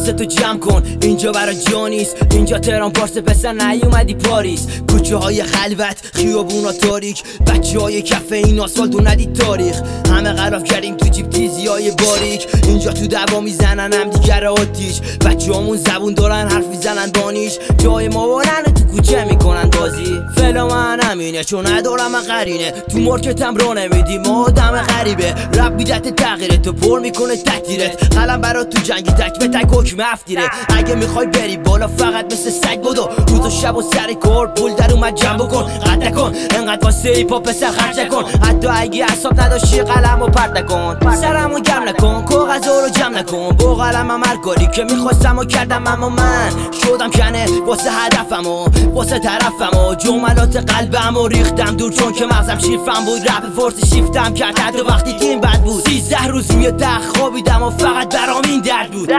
حواست تو جمع کن، اینجا برا جانیست، اینجا تهران پارس پسر نیومدی پاریس. کوچه های خلوت، خیابونا تاریک، بچه های کفه این آسفالت و ندید تاریخ. همه غلاف کردیم تو جیب تیزی های باریک، اینجا تو دعوا میزنن هم دیگر آتیش. بچه همون زبون دارن حرف میزنن بانیش، جای ما بارن تو کوچه میکنن بازی. فعلا من همینه چون ندارم من قرینه، تو مارکتم را نمیدی ما آدم غریبه. رب میدت تغییره تو پر میکنه تکتیرت، قلم برات تو جنگی تک به تک حکم افتیره. اگه میخوای بری بالا فقط مثل سگ بدو، روز و شب و سر کار پول در اومد جمع بکن. قد نکن انقدر واسه ایپا پسر خرج نکن، حتی اگه اعصاب نداشتی قلم و پرت نکن. سرمو گرم نکن کاغذا رو جمع نکن، با قلمم هر کاری که میخواستم و کردم. اما من شدم کنه واسه هدفم و واسه طرفم و جملات قلبم و ریختم دور چون که مغزم شیفم بود. رپ فورس شیفتم کرد حتی وقتی تیم بد بود. 13 روز روی تخت خوابیدم و فقط برام این درد بود.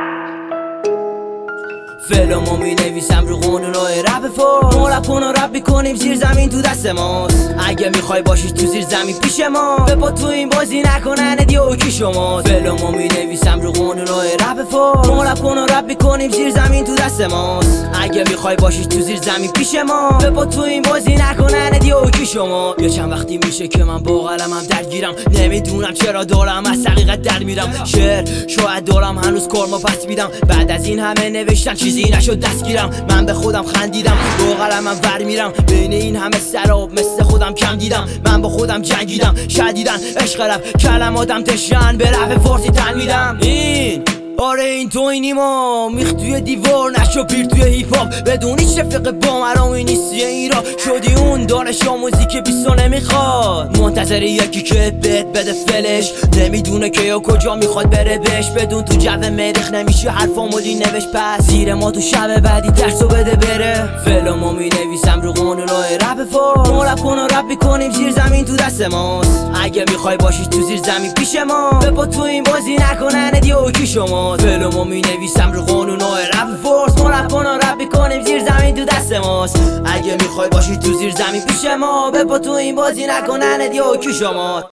فعلمو می نویسم رو قانونای رپ فورس، ما رپ کن و رپ میکنیم زیر زمین تو دست ماست. اگه میخوای باشی تو زیر زمین پیش ما، بپا تو این بازی نکنن دیو کی شماست. فعلمو می نویسم رو قانونای رپ فورس، ما رپ کن و رپ میکنیم زیر زمین تو دست ماست. اگه میخوای باشی تو زیر زمین پیش ما، بپا تو این بازی نکنن دیو کی شما. یا چند وقتی میشه که من با قلمم درگیرم، نمیدونم چرا دارم از حقیقت در میرم. شعر شاید دارم هنوز کارما پس میدم، بعد از این همه نوشتن چیزی نشد دستگیرم. من به خودم خندیدم با قلمم ور میرم، بین این همه سراب مثل خودم کم دیدم. من با خودم جنگیدم شدیدن عشق رپ، کلماتم تشن به رپ فارسی تن میدم. آره این تو اینی ما میخ توی دیوار نشو پیر توی هیپ هاپ، بدون هیچ رفیق با مرامی نیستی ایرا. شدی اون دانش آموزی که بیستو نمیخواد، منتظر یکی که بهت بده فلش، نمیدونه که یا کجا میخواد بره بهش. بدون تو جو مریخ نمیشه حرفامولی نوشت، پس زیر ما تو شب بعدی درسو بده بره. فعلمو می نویسم رو قانونای رپ فورس، ما رپ کن و رپ میکنیم زیر زمین تو دست ماست. اگه میخوای باشی تو زیر زمین پیش ما، بپا تو این بازی نکنن دیو کی شما. فعلمو می نویسم رو قانونای رپ فورس، ما رپ کن و رپ میکنیم زیر زمین تو دست ماست. اگه میخوای باشی تو زیر زمین پیش ما، بپا تو این بازی نکنن دیو کی شما.